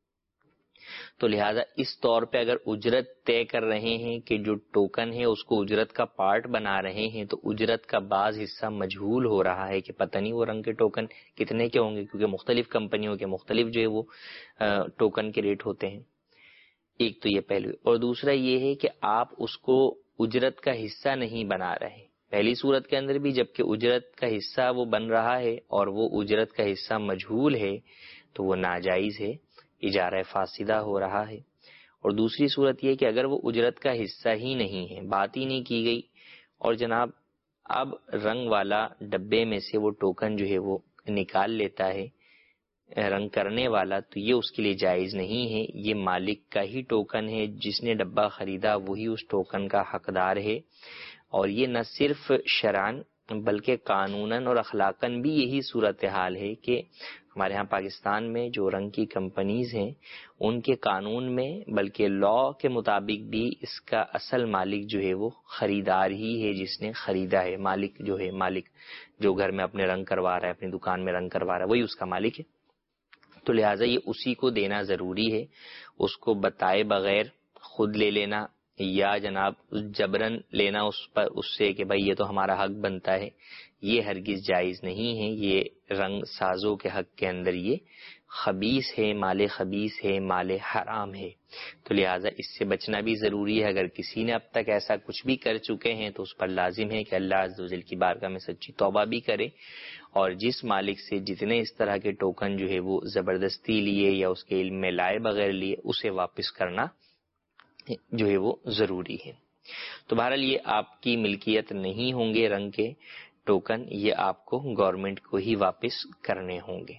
تو لہذا اس طور پہ اگر اجرت طے کر رہے ہیں کہ جو ٹوکن ہے اس کو اجرت کا پارٹ بنا رہے ہیں تو اجرت کا بعض حصہ مجہول ہو رہا ہے کہ پتہ نہیں وہ رنگ کے ٹوکن کتنے کے ہوں گے، کیونکہ مختلف کمپنیوں کے مختلف جو ہے وہ ٹوکن کے ریٹ ہوتے ہیں۔ ایک تو یہ پہلو، اور دوسرا یہ ہے کہ آپ اس کو اجرت کا حصہ نہیں بنا رہے۔ پہلی صورت کے اندر بھی جبکہ اجرت کا حصہ وہ بن رہا ہے اور وہ اجرت کا حصہ مجہول ہے تو وہ ناجائز ہے، اجارہ فاسدہ ہو رہا ہے۔ اور دوسری صورت یہ کہ اگر وہ اجرت کا حصہ ہی نہیں ہے، بات ہی نہیں کی گئی اور جناب اب رنگ والا ڈبے میں سے وہ ٹوکن جو ہے وہ نکال لیتا ہے رنگ کرنے والا، تو یہ اس کے لیے جائز نہیں ہے، یہ مالک کا ہی ٹوکن ہے، جس نے ڈبہ خریدا وہی اس ٹوکن کا حقدار ہے۔ اور یہ نہ صرف شرعاً بلکہ قانوناً اور اخلاقاً بھی یہی صورتحال ہے کہ ہمارے ہاں پاکستان میں جو رنگ کی کمپنیز ہیں ان کے قانون میں بلکہ لاء کے مطابق بھی اس کا اصل مالک جو ہے وہ خریدار ہی ہے، جس نے خریدا ہے۔ مالک جو ہے، مالک جو گھر میں اپنے رنگ کروا رہا ہے، اپنی دکان میں رنگ کروا رہا ہے، وہی اس کا مالک ہے، تو لہٰذا یہ اسی کو دینا ضروری ہے۔ اس کو بتائے بغیر خود لے لینا یا جناب جبرن لینا اس پر اس سے کہ بھائی یہ تو ہمارا حق بنتا ہے، یہ ہرگز جائز نہیں ہے۔ یہ رنگ سازوں کے حق کے اندر یہ خبیث ہے، مال خبیث ہے، مال حرام ہے، تو لہٰذا اس سے بچنا بھی ضروری ہے۔ اگر کسی نے اب تک ایسا کچھ بھی کر چکے ہیں تو اس پر لازم ہے کہ اللہ عز و جل کی بارگاہ میں سچی توبہ بھی کرے اور جس مالک سے جتنے اس طرح کے ٹوکن جو ہے وہ زبردستی لیے یا اس کے علم میں لائے بغیر لیے اسے واپس کرنا جو ہے وہ ضروری ہے۔ تو بہرحال یہ آپ کی ملکیت نہیں ہوں گے رنگ کے ٹوکن، یہ آپ کو گورنمنٹ کو ہی واپس کرنے ہوں گے۔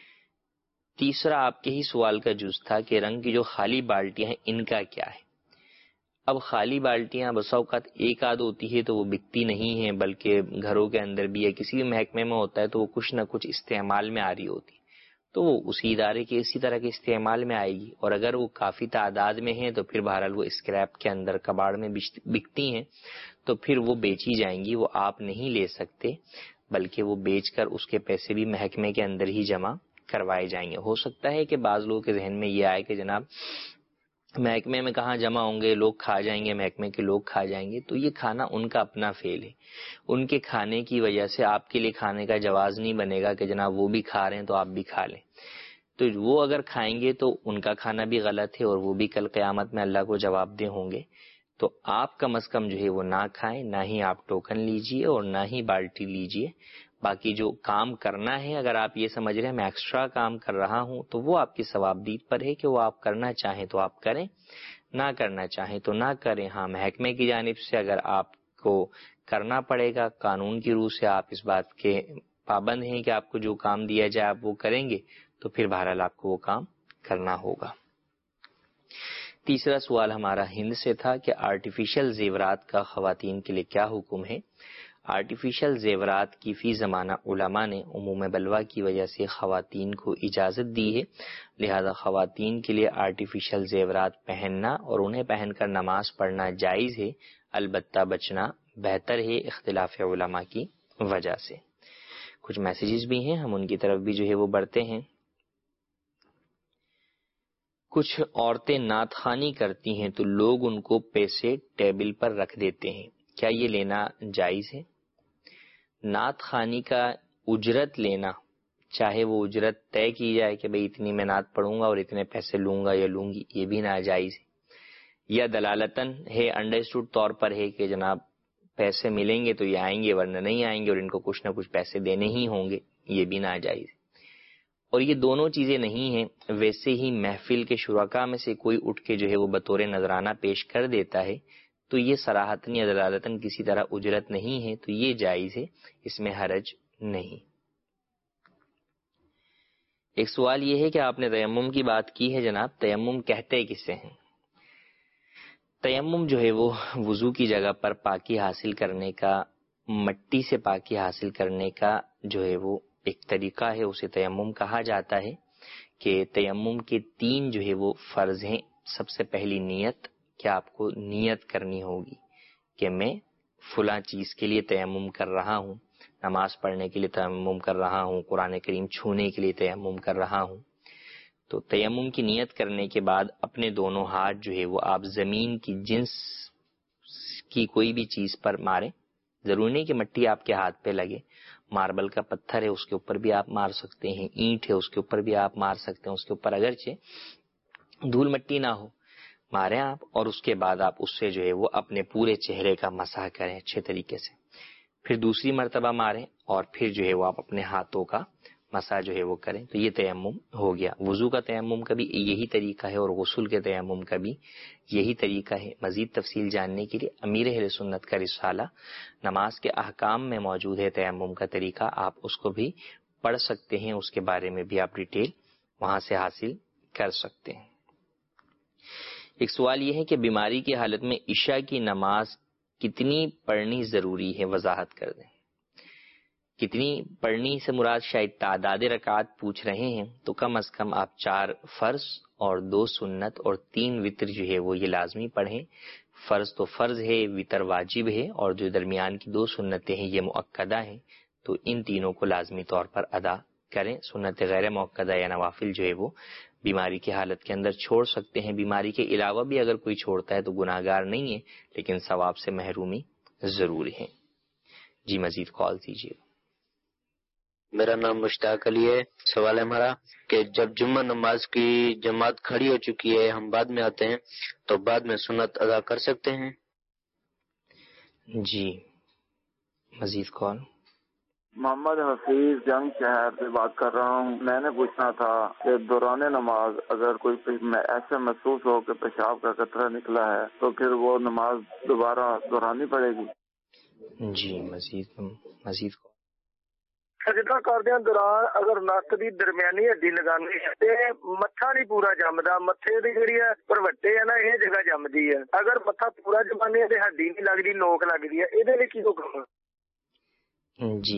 تیسرا آپ کے ہی سوال کا جز تھا کہ رنگ کی جو خالی بالٹیاں ہیں ان کا کیا ہے؟ اب خالی بالٹیاں بسا اوقات ایک آدھ ہوتی ہے تو وہ بکتی نہیں ہیں، بلکہ گھروں کے اندر بھی یا کسی بھی محکمے میں ہوتا ہے تو وہ کچھ نہ کچھ استعمال میں آ رہی ہوتی، تو وہ اسی ادارے کے اسی طرح کے استعمال میں آئے گی، اور اگر وہ کافی تعداد میں ہیں تو پھر بہرحال وہ اسکریپ کے اندر کباڑ میں بکتی ہیں تو پھر وہ بیچی جائیں گی، وہ آپ نہیں لے سکتے بلکہ وہ بیچ کر اس کے پیسے بھی محکمے کے اندر ہی جمع کروائے جائیں گے. ہو سکتا ہے کہ بعض لوگوں کے ذہن میں یہ آئے کہ جناب محکمے میں کہاں جمع ہوں گے, لوگ کھا جائیں گے, محکمے کے لوگ کھا جائیں گے. تو یہ کھانا ان کا اپنا فعل ہے, ان کے کھانے کی وجہ سے آپ کے لیے کھانے کا جواز نہیں بنے گا کہ جناب وہ بھی کھا رہے ہیں تو آپ بھی کھا لیں. تو وہ اگر کھائیں گے تو ان کا کھانا بھی غلط ہے اور وہ بھی کل قیامت میں اللہ کو جواب دہ ہوں گے. تو آپ کم از کم جو ہے وہ نہ کھائیں, نہ ہی آپ ٹوکن لیجئے اور نہ ہی بالٹی لیجئے. باقی جو کام کرنا ہے, اگر آپ یہ سمجھ رہے ہیں میں ایکسٹرا کام کر رہا ہوں, تو وہ آپ کی ثوابدید پر ہے کہ وہ آپ کرنا چاہیں تو آپ کریں, نہ کرنا چاہیں تو نہ کریں. ہاں محکمے کی جانب سے اگر آپ کو کرنا پڑے گا, قانون کی روح سے آپ اس بات کے پابند ہیں کہ آپ کو جو کام دیا جائے آپ وہ کریں گے, تو پھر بہرحال آپ کو وہ کام کرنا ہوگا. تیسرا سوال ہمارا ہند سے تھا کہ آرٹیفیشل زیورات کا خواتین کے لیے کیا حکم ہے. آرٹیفیشل زیورات کی فی زمانہ علماء نے عموم بلوہ کی وجہ سے خواتین کو اجازت دی ہے, لہذا خواتین کے لیے آرٹیفیشل زیورات پہننا اور انہیں پہن کر نماز پڑھنا جائز ہے, البتہ بچنا بہتر ہے اختلاف علماء کی وجہ سے. کچھ میسیجز بھی ہیں, ہم ان کی طرف بھی جو ہے وہ بڑھتے ہیں. کچھ عورتیں نعت خوانی کرتی ہیں تو لوگ ان کو پیسے ٹیبل پر رکھ دیتے ہیں, کیا یہ لینا جائز ہے؟ نعت خوانی کا اجرت لینا, چاہے وہ اجرت طے کی جائے کہ بھئی اتنی میں نعت پڑھوں گا اور اتنے پیسے لوں گا یا لوں گی, یہ بھی ناجائز ہے. یا دلالتاً ہے, انڈرسٹوڈ طور پر ہے کہ جناب پیسے ملیں گے تو یہ آئیں گے ورنہ نہیں آئیں گے اور ان کو کچھ نہ کچھ پیسے دینے ہی ہوں گے, یہ بھی ناجائز ہے. اور یہ دونوں چیزیں نہیں ہیں. ویسے ہی محفل کے شرکاء میں سے کوئی اٹھ کے جو ہے وہ بطور نذرانہ پیش کر دیتا ہے تو یہ صراحتاً یا دلالتاً کسی طرح اجرت نہیں ہے, تو یہ جائز ہے, اس میں حرج نہیں. ایک سوال یہ ہے کہ آپ نے تیمم کی بات کی ہے جناب, تیمم کہتے کسے ہیں؟ تیمم جو ہے وہ وضو کی جگہ پر پاکی حاصل کرنے کا, مٹی سے پاکی حاصل کرنے کا جو ہے وہ ایک طریقہ ہے, اسے تیمم کہا جاتا ہے. کہ تیمم کے تین جو ہے وہ فرض ہیں. سب سے پہلی نیت, کہ آپ کو نیت کرنی ہوگی کہ میں فلاں چیز کے لیے تیمم کر رہا ہوں, نماز پڑھنے کے لیے تیمم کر رہا ہوں, قرآن کریم چھونے کے لیے تیمم کر رہا ہوں. تو تیمم کی نیت کرنے کے بعد اپنے دونوں ہاتھ جو ہے وہ آپ زمین کی جنس کی کوئی بھی چیز پر ماریں. ضروری نہیں کہ مٹی آپ کے ہاتھ پہ لگے, ماربل کا پتھر ہے اس کے اوپر بھی آپ مار سکتے ہیں, اینٹ ہے اس کے اوپر بھی آپ مار سکتے ہیں, اس کے اوپر اگرچہ دھول مٹی نہ ہو ماریں آپ, اور اس کے بعد آپ اس سے جو ہے وہ اپنے پورے چہرے کا مسح کریں اچھے طریقے سے. پھر دوسری مرتبہ ماریں اور پھر جو ہے وہ آپ اپنے ہاتھوں کا مسح جو ہے وہ کریں. تو یہ تیمم ہو گیا. وضو کا تیمم کا بھی یہی طریقہ ہے اور غسل کے تیمم کا بھی یہی طریقہ ہے. مزید تفصیل جاننے کے لیے امیر اہل سنت کا رسالہ نماز کے احکام میں موجود ہے تیمم کا طریقہ, آپ اس کو بھی پڑھ سکتے ہیں, اس کے بارے میں بھی آپ ڈیٹیل وہاں سے حاصل کر سکتے ہیں. ایک سوال یہ ہے کہ بیماری کی حالت میں عشاء کی نماز کتنی پڑھنی ضروری ہے, وضاحت کر دیں. کتنی پڑھنی سے مراد شاید تعداد رکعات پوچھ رہے ہیں, تو کم از کم آپ چار فرض اور دو سنت اور تین وتر جو ہے وہ یہ لازمی پڑھیں. فرض تو فرض ہے, وتر واجب ہے, اور جو درمیان کی دو سنتیں ہیں یہ مؤکدہ ہیں, تو ان تینوں کو لازمی طور پر ادا کریں. سنت غیر مؤکدہ یا نوافل جو ہے وہ بیماری کی حالت کے اندر چھوڑ سکتے ہیں. بیماری کے علاوہ بھی اگر کوئی چھوڑتا ہے تو گناہگار نہیں ہے, لیکن ثواب سے محرومی ضرور ہے. جی مزید کال دیجیے. میرا نام مشتاق علی ہے. سوال ہے ہمارا کہ جب جمعہ نماز کی جماعت کھڑی ہو چکی ہے, ہم بعد میں آتے ہیں, تو بعد میں سنت ادا کر سکتے ہیں؟ جی مزید کال. محمد حفیظ جنگ شہر سے بات کر رہا ہوں. میں نے پوچھنا تھا کہ دوران نماز اگر کوئی ایسے محسوس ہو کہ پیشاب کا قطرہ نکلا ہے تو پھر وہ نماز دوبارہ دہرانی پڑے گی؟ جی مزید مزید کال. سجدہ کردیاں دوران اگر نک دی درمیانی ہڈی لگانی ہے تے متھا نہیں پورا جمدا, متھے دی جڑی ہے پروٹے ہے نا یہ جگہ جمدی ہے. اگر متھا پورا جمانی ہے تے ہڈی نہیں لگدی, نوک لگدی ہے, اے دے لئی کی حکم ہے؟ جی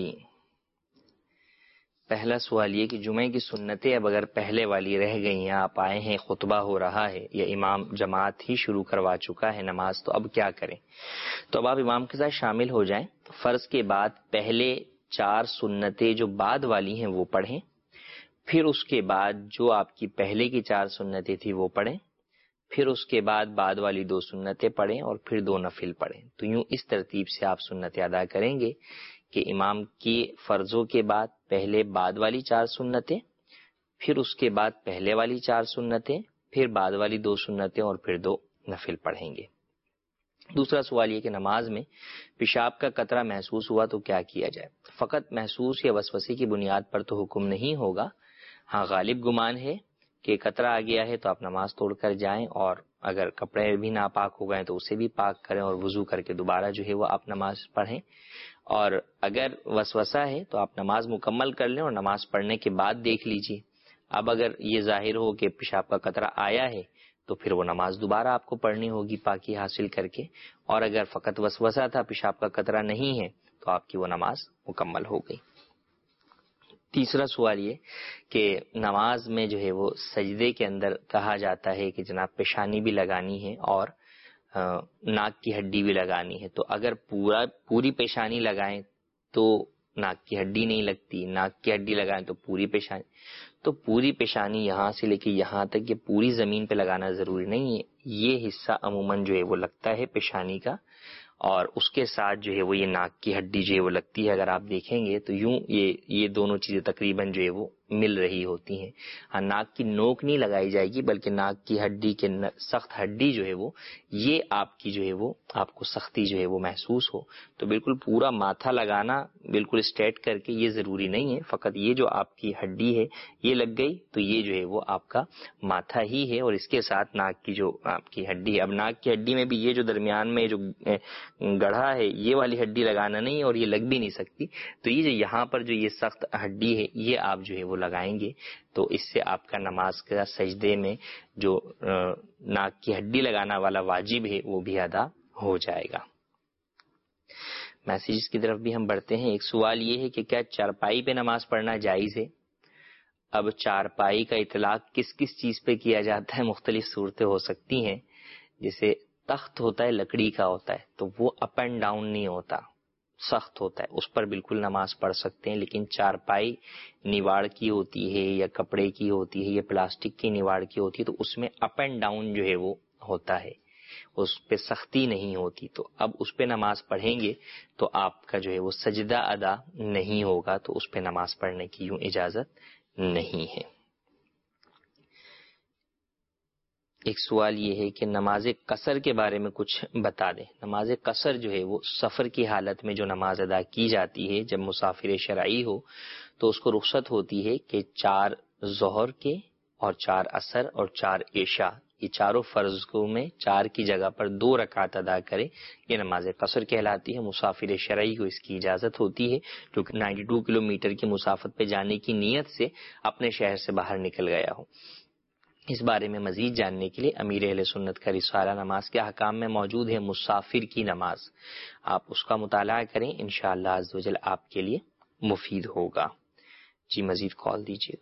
پہلا سوال یہ کہ جمعے کی سنتیں اب اگر پہلے والی رہ گئی ہیں, آپ آئے ہیں خطبہ ہو رہا ہے یا امام جماعت ہی شروع کروا چکا ہے نماز, تو اب کیا کریں؟ تو اب آپ امام کے ساتھ شامل ہو جائیں. فرض کے بعد پہلے چار سنتیں جو بعد والی ہیں وہ پڑھیں, پھر اس کے بعد جو آپ کی پہلے کی چار سنتیں تھی وہ پڑھیں، پھر اس کے بعد بعد والی دو سنتیں پڑھیں اور پھر دو نفل پڑھیں. تو یوں اس ترتیب سے آپ سنتیں ادا کریں گے کہ امام کی فرضوں کے بعد پہلے بعد والی چار سنتیں، پھر اس کے بعد پہلے والی چار سنتیں، پھر بعد والی دو سنتیں اور پھر دو نفل پڑھیں گے. دوسرا سوال یہ کہ نماز میں پیشاب کا قطرہ محسوس ہوا تو کیا کیا جائے؟ فقط محسوس یا وسوسے کی بنیاد پر تو حکم نہیں ہوگا. ہاں غالب گمان ہے کہ قطرہ آ گیا ہے تو آپ نماز توڑ کر جائیں، اور اگر کپڑے بھی ناپاک ہو گئے تو اسے بھی پاک کریں اور وضو کر کے دوبارہ جو ہے وہ آپ نماز پڑھیں. اور اگر وسوسہ ہے تو آپ نماز مکمل کر لیں اور نماز پڑھنے کے بعد دیکھ لیجیے. اب اگر یہ ظاہر ہو کہ پیشاب کا قطرہ آیا ہے تو پھر وہ نماز دوبارہ آپ کو پڑھنی ہوگی پاکی حاصل کر کے، اور اگر فقط وسوسہ تھا پیشاب کا قطرہ نہیں ہے تو آپ کی وہ نماز مکمل ہو گئی. تیسرا سوال یہ کہ نماز میں جو ہے وہ سجدے کے اندر کہا جاتا ہے کہ جناب پیشانی بھی لگانی ہے اور ناک کی ہڈی بھی لگانی ہے. تو اگر پورا پوری پیشانی لگائیں تو ناک کی ہڈی نہیں لگتی، ناک کی ہڈی لگائیں تو پوری پیشانی. تو پوری پیشانی یہاں سے لے کے یہاں تک یہ پوری زمین پہ لگانا ضروری نہیں ہے. یہ حصہ عموماً جو ہے وہ لگتا ہے پیشانی کا، اور اس کے ساتھ جو ہے وہ یہ ناک کی ہڈی جو ہے وہ لگتی ہے. اگر آپ دیکھیں گے تو یوں یہ یہ دونوں چیزیں تقریباً جو ہے وہ مل رہی ہوتی ہیں. ہاں ناک کی نوک نہیں لگائی جائے گی بلکہ ناک کی ہڈی کے سخت ہڈی جو ہے وہ یہ آپ کی جو ہے وہ آپ کو سختی جو ہے وہ محسوس ہو. تو بالکل پورا ماتھا لگانا بالکل اسٹریٹ کر کے یہ ضروری نہیں ہے. فقط یہ جو آپ کی ہڈی ہے یہ لگ گئی تو یہ جو ہے وہ آپ کا ماتھا ہی ہے، اور اس کے ساتھ ناک کی جو آپ کی ہڈی ہے. اب ناک کی ہڈی میں بھی یہ جو درمیان میں جو گڑھا ہے یہ والی ہڈی لگانا نہیں اور یہ لگ بھی نہیں سکتی. تو یہ جو یہاں پر جو یہ سخت ہڈی ہے یہ آپ جو ہے وہ لگائیں گے تو اس سے آپ کا نماز کا سجدے میں جو ناک کی ہڈی لگانا والا واجب ہے وہ بھی ادا ہو جائے گا. میسیجز کی طرف بھی ہم بڑھتے ہیں. ایک سوال یہ ہے کہ کیا چارپائی پہ نماز پڑھنا جائز ہے؟ اب چارپائی کا اطلاق کس کس چیز پہ کیا جاتا ہے؟ مختلف صورتیں ہو سکتی ہیں. جیسے تخت ہوتا ہے لکڑی کا ہوتا ہے تو وہ اپ اینڈ ڈاؤن نہیں ہوتا، سخت ہوتا ہے، اس پر بالکل نماز پڑھ سکتے ہیں. لیکن چارپائی نیواڑ کی ہوتی ہے یا کپڑے کی ہوتی ہے یا پلاسٹک کی نیواڑ کی ہوتی ہے تو اس میں اپ اینڈ ڈاؤن جو ہے وہ ہوتا ہے، اس پہ سختی نہیں ہوتی. تو اب اس پہ نماز پڑھیں گے تو آپ کا جو ہے وہ سجدہ ادا نہیں ہوگا، تو اس پہ نماز پڑھنے کی یوں اجازت نہیں ہے. ایک سوال یہ ہے کہ نماز قصر کے بارے میں کچھ بتا دیں. نماز قصر جو ہے وہ سفر کی حالت میں جو نماز ادا کی جاتی ہے جب مسافر شرعی ہو تو اس کو رخصت ہوتی ہے کہ چار ظہر کے اور چار عصر اور چار عشاء یہ چاروں فرضوں میں چار کی جگہ پر دو رکعت ادا کرے. یہ نماز قصر کہلاتی ہے. مسافر شرعی کو اس کی اجازت ہوتی ہے جو کہ نائنٹی ٹو کلو میٹر کی مسافت پہ جانے کی نیت سے اپنے شہر سے باہر نکل گیا ہو. اس بارے میں مزید جاننے کے لیے امیر اہل سنت کا رسالہ نماز کے احکام میں موجود ہے مسافر کی نماز. آپ اس کا مطالعہ کریں، انشاءاللہ عز و جل آپ کے لیے مفید ہوگا. جی مزید کال دیجیے.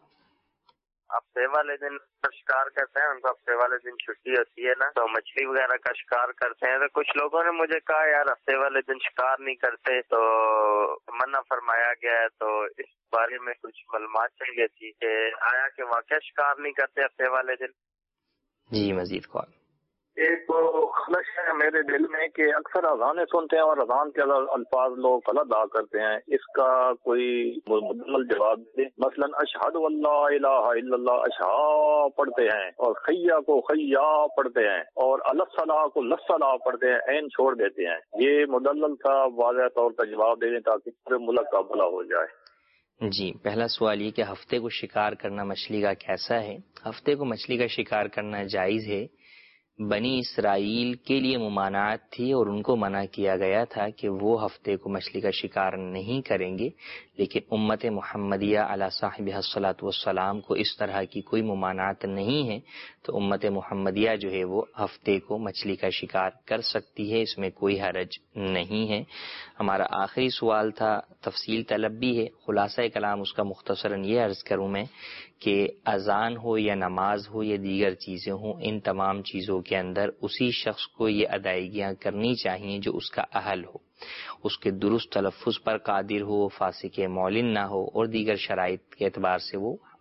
ہفتے والے دن شکار کرتے ہیں، ان کو ہفتے والے دن چھٹی ہوتی ہے نا، تو مچھلی وغیرہ کا شکار کرتے ہیں. تو کچھ لوگوں نے مجھے کہا یار ہفتے والے دن شکار نہیں کرتے تو منع فرمایا گیا ہے. تو اس بارے میں کچھ معلومات چاہیے تھی کہ آیا کہ واقعہ شکار نہیں کرتے ہفتے والے دن. جی مزید کال. ایک خلش ہے میرے دل میں کہ اکثر اذانیں سنتے ہیں اور اذان کے الفاظ لوگ غلط ادا کرتے ہیں، اس کا کوئی مکمل جواب دیں. مثلا اشہد واللہ الہ الا اللہ اشہا پڑھتے ہیں اور خیا کو خیا پڑھتے ہیں اور الصلاۃ کو لصلاۃ پڑھتے ہیں، عین چھوڑ دیتے ہیں. یہ مدلل کا واضح طور پر جواب دے دیں تاکہ پورے ملک کا بھلا ہو جائے. جی پہلا سوال یہ کہ ہفتے کو شکار کرنا مچھلی کا کیسا ہے؟ ہفتے کو مچھلی کا شکار کرنا جائز ہے. بنی اسرائیل کے لیے ممانعت تھی اور ان کو منع کیا گیا تھا کہ وہ ہفتے کو مچھلی کا شکار نہیں کریں گے، لیکن امت محمدیہ علی صاحبہ الصلاۃ والسلام کو اس طرح کی کوئی ممانعت نہیں ہے، تو امت محمدیہ جو ہے وہ ہفتے کو مچھلی کا شکار کر سکتی ہے، اس میں کوئی حرج نہیں ہے. ہمارا آخری سوال تھا تفصیل طلب بھی ہے، خلاصہ کلام اس کا مختصراً یہ عرض کروں میں کہ اذان ہو یا نماز ہو یا دیگر چیزیں ہوں، ان تمام چیزوں کے اندر اسی شخص کو یہ ادائیگیاں کرنی چاہیے جو اس کا اہل ہو، اس کے درست تلفظ پر قادر ہو، فاسق مولن نہ ہو اور دیگر شرائط کے اعتبار سے وہ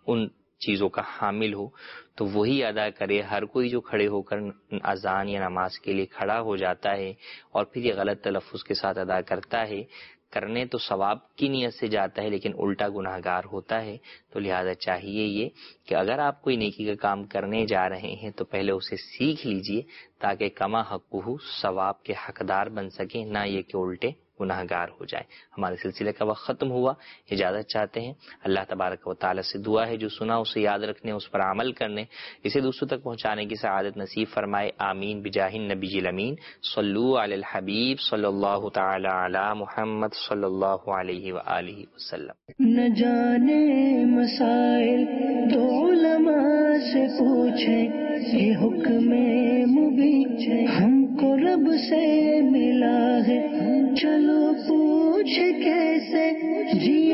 ان چیزوں کا حامل ہو تو وہی ادا کرے. ہر کوئی جو کھڑے ہو کر اذان یا نماز کے لیے کھڑا ہو جاتا ہے اور پھر یہ غلط تلفظ کے ساتھ ادا کرتا ہے، کرنے تو ثواب کی نیت سے جاتا ہے لیکن الٹا گناہ گار ہوتا ہے. تو لہذا چاہیے یہ کہ اگر آپ کوئی نیکی کا کام کرنے جا رہے ہیں تو پہلے اسے سیکھ لیجئے تاکہ کما حقہ ثواب کے حقدار بن سکیں، نہ یہ کہ الٹے گناہ گار ہو جائے. ہمارے سلسلے کا وقت ختم ہوا، اجازت چاہتے ہیں. اللہ تبارک و تعالی سے دعا ہے جو سنا اسے یاد رکھنے، اس پر عمل کرنے، اسے دوسروں تک پہنچانے کی سعادت نصیب فرمائے. آمین بجاہ النبی الامین. صلو علی الحبیب صلی اللہ تعالی علی محمد صلی اللہ علیہ وآلہ وسلم. نہ جانے مسائل تو علماء سے پوچھیں، یہ حکم مبین ہم کو رب سے ملا ہے، چلو پوچھ کیسے جی